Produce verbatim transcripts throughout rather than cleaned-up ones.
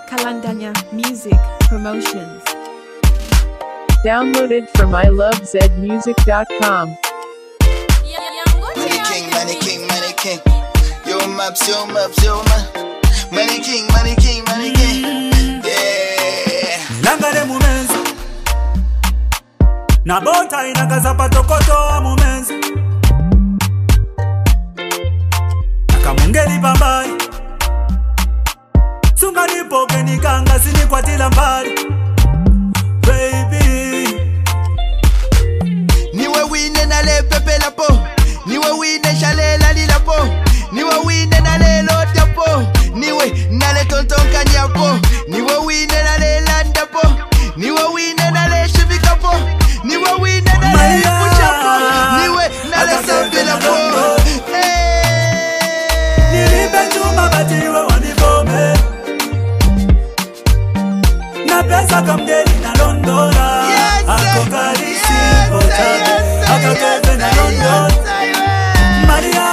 Kalandanya Music Promotions. Downloaded from I love zed music dot com. Money king, money king, money king. Yo maps, yo maps, yo maps. Money king, money king, money king. Yeah. Langale mumenzi na bota inakaza tokoto wa mumenzi nakamungeli pambali sunga nipoke nikanga sinikwatila mbali baby niwe wine na le pepe la po niwe wine shale la li la po niwe wine na le lote po niwe na le tonton kanya po niwe wine na le landa po niwe wine na le shivika po niwe wine na le pusha po niwe na le sambi la po nilipe chuma batiwe wanibome na pesa kamgeli na Londona ako karisi potabe aka keve na London Maria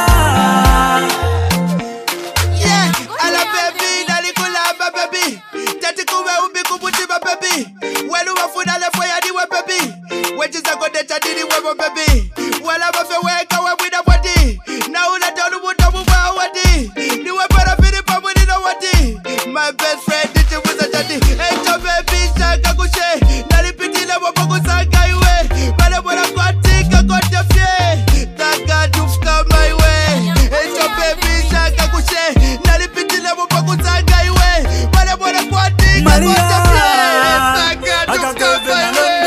yeah ala baby dali kulamba baby tati kuwe umbi kubuti ba baby welu wafuna le foya di we baby wejiza kode tadini webo baby wala bafe weka wabwida wadi na ula tolu muta muba wadi niwe para fini pa mwini no wadi my best friend diti wiza tadi echo baby shaka kushe nalipiti le wabogu sanga iwe bale mwana kwa tika kote fye taka dufka my way echo baby shaka kushe nalipiti le wabogu sanga iwe bale mwana kwa tika kote fye taka dufka my way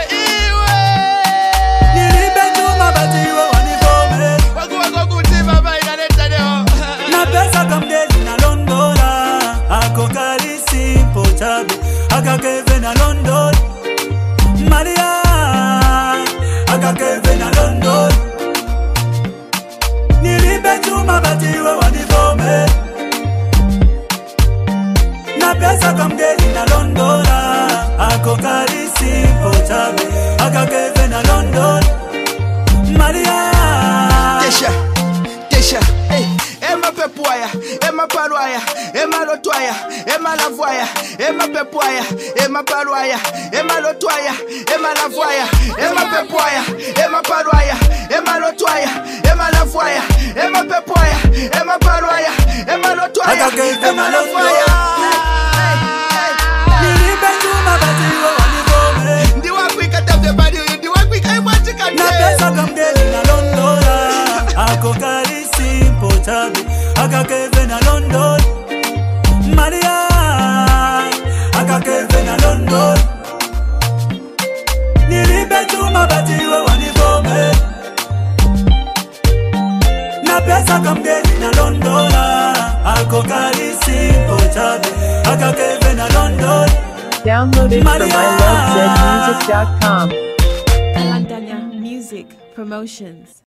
Aka keve na London Maria aka keve na London nilipe chuma batiwe wanivome na pesa kamgeli na London ako karisi potabe aka keve na London Maria Tesha Tesha hey Emma pepuaya Emma paruaya Emma lotuaya Emma lavoya Emma pepuaya Emma paruaya Emma lotuaya Emma lavoya Emma pepuaya Emma paruaya Emma lotuaya Emma lavoya Emma pepuaya Emma paruaya Emma lotuaya Emma lavoya nilipe chuma batiwe wanivome ndiwa kwika tabde badi ndiwa kwika imwachika na pesa kamgeli na London ako karisi potabe aka keve na London Maria aka keve na London nilipe chuma batiwe wanivome na pesa kamgeli na London ako karisi potabe aka keve na London Downloaded from I love zed music dot com. Kalandanya Music Promotions.